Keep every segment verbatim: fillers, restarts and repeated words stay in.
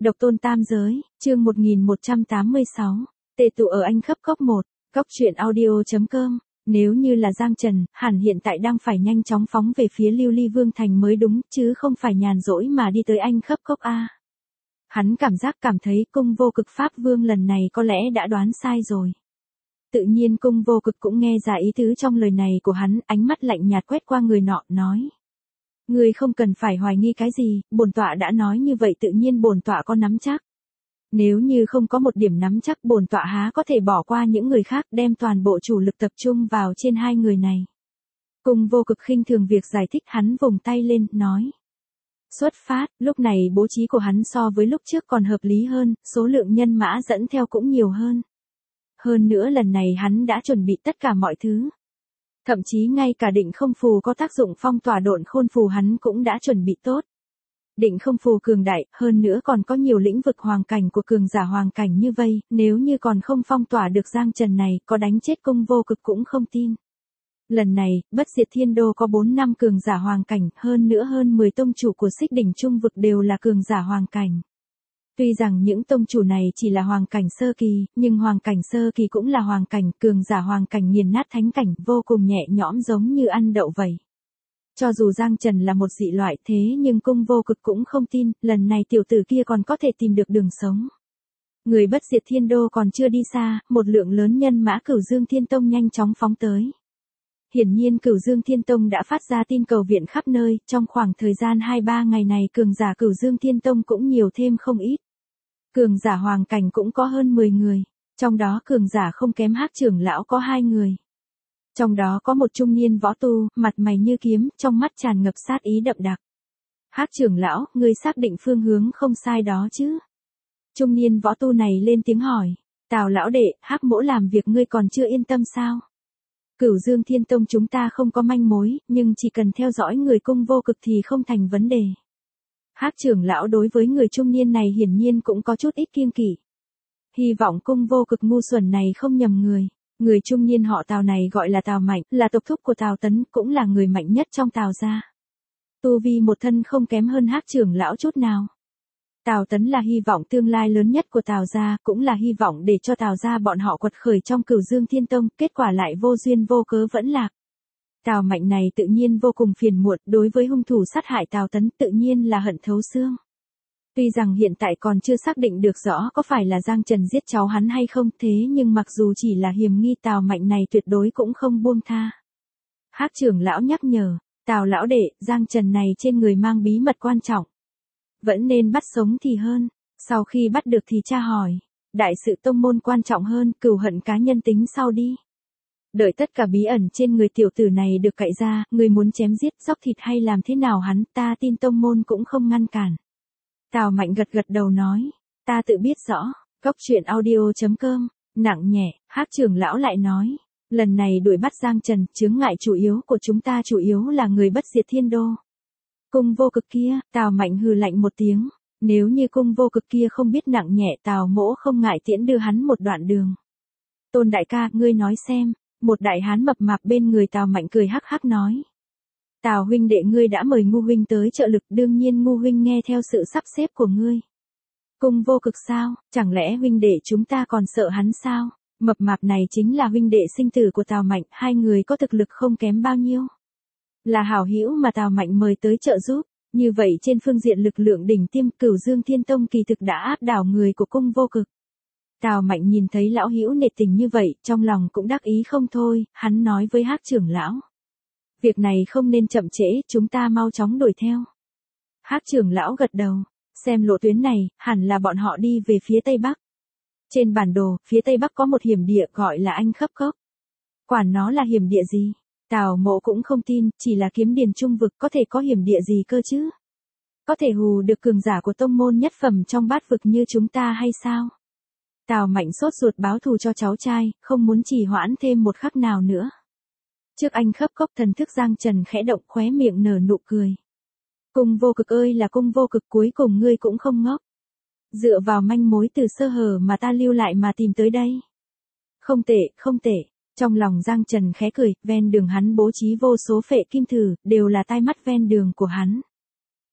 Độc tôn tam giới, chương một nghìn một trăm tám mươi sáu, tề tụ ở Anh Khấp Cốc một, Cốc truyện audio chấm com. Nếu như là Giang Trần, hẳn hiện tại đang phải nhanh chóng phóng về phía Lưu Ly Vương Thành mới đúng, chứ không phải nhàn rỗi mà đi tới Anh Khấp Cốc a. Hắn cảm giác cảm thấy cung vô cực Pháp Vương lần này có lẽ đã đoán sai rồi. Tự nhiên cung vô cực cũng nghe ra ý tứ trong lời này của hắn, ánh mắt lạnh nhạt quét qua người nọ, nói. Ngươi không cần phải hoài nghi cái gì, bổn tọa đã nói như vậy tự nhiên bổn tọa có nắm chắc. Nếu như không có một điểm nắm chắc bổn tọa há có thể bỏ qua những người khác đem toàn bộ chủ lực tập trung vào trên hai người này. Cung vô cực khinh thường việc giải thích, hắn vùng tay lên, nói. Xuất phát, lúc này bố trí của hắn so với lúc trước còn hợp lý hơn, số lượng nhân mã dẫn theo cũng nhiều hơn. Hơn nữa lần này hắn đã chuẩn bị tất cả mọi thứ. Thậm chí ngay cả định không phù có tác dụng phong tỏa độn khôn phù hắn cũng đã chuẩn bị tốt. Định không phù cường đại, hơn nữa còn có nhiều lĩnh vực hoàng cảnh của cường giả hoàng cảnh như vây, nếu như còn không phong tỏa được Giang Trần này, có đánh chết cung vô cực cũng không tin. Lần này, bất diệt thiên đô có bốn năm cường giả hoàng cảnh, hơn nữa hơn mười tông chủ của xích đỉnh trung vực đều là cường giả hoàng cảnh. Tuy rằng những tông chủ này chỉ là hoàng cảnh sơ kỳ, nhưng hoàng cảnh sơ kỳ cũng là hoàng cảnh, cường giả hoàng cảnh nghiền nát thánh cảnh, vô cùng nhẹ nhõm giống như ăn đậu vậy. Cho dù Giang Trần là một dị loại thế nhưng cung vô cực cũng không tin, lần này tiểu tử kia còn có thể tìm được đường sống. Người bất diệt thiên đô còn chưa đi xa, một lượng lớn nhân mã Cửu Dương Thiên Tông nhanh chóng phóng tới. Hiển nhiên Cửu Dương Thiên Tông đã phát ra tin cầu viện khắp nơi, trong khoảng thời gian hai ba ngày này cường giả Cửu Dương Thiên Tông cũng nhiều thêm không ít. Cường giả hoàng cảnh cũng có hơn mười người, trong đó cường giả không kém Hắc trưởng lão có hai người. Trong đó có một trung niên võ tu, mặt mày như kiếm, trong mắt tràn ngập sát ý đậm đặc. Hắc trưởng lão, ngươi xác định phương hướng không sai đó chứ? Trung niên võ tu này lên tiếng hỏi. Tào lão đệ, Hắc mỗ làm việc ngươi còn chưa yên tâm sao? Cửu Dương Thiên Tông chúng ta không có manh mối, nhưng chỉ cần theo dõi người cung vô cực thì không thành vấn đề. Hắc trưởng lão đối với người trung niên này hiển nhiên cũng có chút ít kiêng kỵ. Hy vọng cung vô cực ngu xuẩn này không nhầm người. Người trung niên họ Tào này gọi là Tào Mạnh, là tộc thúc của Tào Tấn, cũng là người mạnh nhất trong Tào gia. Tu vi một thân không kém hơn Hắc trưởng lão chút nào. Tào Tấn là hy vọng tương lai lớn nhất của Tào gia, cũng là hy vọng để cho Tào gia bọn họ quật khởi trong Cửu Dương Thiên Tông, kết quả lại vô duyên vô cớ vẫn lạc. Tào Mạnh này tự nhiên vô cùng phiền muộn, đối với hung thủ sát hại Tào Tấn tự nhiên là hận thấu xương. Tuy rằng hiện tại còn chưa xác định được rõ có phải là Giang Trần giết cháu hắn hay không, thế nhưng mặc dù chỉ là hiềm nghi Tào Mạnh này tuyệt đối cũng không buông tha. Hắc trưởng lão nhắc nhở, Tào lão đệ, Giang Trần này trên người mang bí mật quan trọng. Vẫn nên bắt sống thì hơn, sau khi bắt được thì tra hỏi. Đại sự tông môn quan trọng hơn, cừu hận cá nhân tính sau đi. Đợi tất cả bí ẩn trên người tiểu tử này được cạy ra, người muốn chém giết, dóc thịt hay làm thế nào hắn, ta tin tông môn cũng không ngăn cản. Tào Mạnh gật gật đầu nói, ta tự biết rõ, Cốc truyện audio chấm com, nặng nhẹ, Hắc trưởng lão lại nói, lần này đuổi bắt Giang Trần, chướng ngại chủ yếu của chúng ta chủ yếu là người bất diệt thiên đô. Cung vô cực kia, Tào Mạnh hừ lạnh một tiếng, nếu như cung vô cực kia không biết nặng nhẹ Tào mỗ không ngại tiễn đưa hắn một đoạn đường. Tôn đại ca, ngươi nói xem, một đại hán mập mạp bên người Tào Mạnh cười hắc hắc nói. Tào huynh đệ ngươi đã mời Ngu huynh tới trợ lực, đương nhiên Ngu huynh nghe theo sự sắp xếp của ngươi. Cung vô cực sao, chẳng lẽ huynh đệ chúng ta còn sợ hắn sao? Mập mạp này chính là huynh đệ sinh tử của Tào Mạnh, hai người có thực lực không kém bao nhiêu. Là hảo hữu mà Tào Mạnh mời tới trợ giúp, như vậy trên phương diện lực lượng đỉnh tiêm Cửu Dương Thiên Tông kỳ thực đã áp đảo người của cung vô cực. Tào Mạnh nhìn thấy lão hữu nể tình như vậy, trong lòng cũng đắc ý không thôi, hắn nói với Hắc trưởng lão. Việc này không nên chậm trễ, chúng ta mau chóng đuổi theo. Hắc trưởng lão gật đầu, xem lộ tuyến này, hẳn là bọn họ đi về phía Tây Bắc. Trên bản đồ, phía Tây Bắc có một hiểm địa gọi là Anh Khấp Cốc. Quản nó là hiểm địa gì? Tào mộ cũng không tin, chỉ là kiếm điền trung vực có thể có hiểm địa gì cơ chứ? Có thể hù được cường giả của tông môn nhất phẩm trong bát vực như chúng ta hay sao? Tào Mạnh sốt ruột báo thù cho cháu trai, không muốn trì hoãn thêm một khắc nào nữa. Trước Anh Khấp Cốc thần thức Giang Trần khẽ động, khóe miệng nở nụ cười. Cung vô cực ơi là cung vô cực, cuối cùng ngươi cũng không ngốc. Dựa vào manh mối từ sơ hở mà ta lưu lại mà tìm tới đây. Không tệ, không tệ. Trong lòng Giang Trần khẽ cười, ven đường hắn bố trí vô số phệ kim thử, đều là tai mắt ven đường của hắn.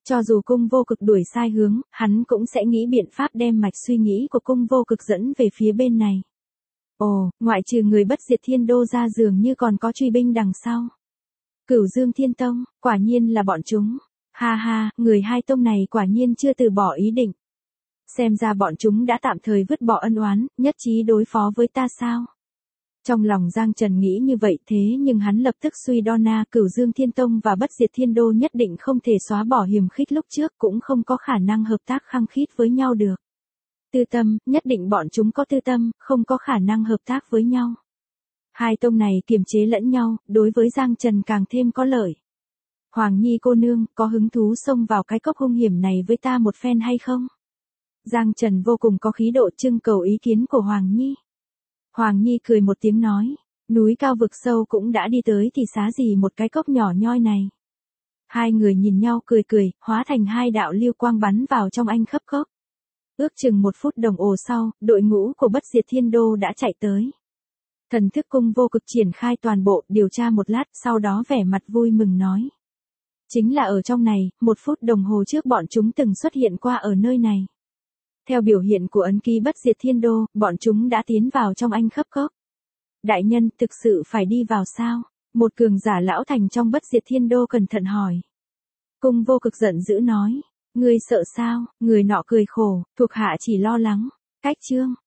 Cho dù cung vô cực đuổi sai hướng, hắn cũng sẽ nghĩ biện pháp đem mạch suy nghĩ của cung vô cực dẫn về phía bên này. Ồ, ngoại trừ người bất diệt thiên đô ra dường như còn có truy binh đằng sau. Cửu Dương Thiên Tông, quả nhiên là bọn chúng. Ha ha, người hai tông này quả nhiên chưa từ bỏ ý định. Xem ra bọn chúng đã tạm thời vứt bỏ ân oán, nhất trí đối phó với ta sao? Trong lòng Giang Trần nghĩ như vậy thế nhưng hắn lập tức suy đo na Cửu Dương Thiên Tông và Bất Diệt Thiên Đô nhất định không thể xóa bỏ hiềm khích lúc trước cũng không có khả năng hợp tác khăng khít với nhau được. Tư tâm, nhất định bọn chúng có tư tâm, không có khả năng hợp tác với nhau. Hai tông này kiềm chế lẫn nhau, đối với Giang Trần càng thêm có lợi. Hoàng Nhi cô nương, có hứng thú xông vào cái cốc hung hiểm này với ta một phen hay không? Giang Trần vô cùng có khí độ trưng cầu ý kiến của Hoàng Nhi. Hoàng Nhi cười một tiếng nói, núi cao vực sâu cũng đã đi tới thì xá gì một cái cốc nhỏ nhoi này. Hai người nhìn nhau cười cười, hóa thành hai đạo lưu quang bắn vào trong anh khấp cốc. Ước chừng một phút đồng hồ sau, đội ngũ của Bất Diệt Thiên Đô đã chạy tới. Thần thức cung vô cực triển khai toàn bộ, điều tra một lát, sau đó vẻ mặt vui mừng nói. Chính là ở trong này, một phút đồng hồ trước bọn chúng từng xuất hiện qua ở nơi này. Theo biểu hiện của ấn ký Bất Diệt Thiên Đô, bọn chúng đã tiến vào trong anh khấp cốc. Đại nhân, thực sự phải đi vào sao? Một cường giả lão thành trong Bất Diệt Thiên Đô cẩn thận hỏi. Cung vô cực giận dữ nói. Ngươi sợ sao? Người nọ cười khổ, thuộc hạ chỉ lo lắng. Cách chương.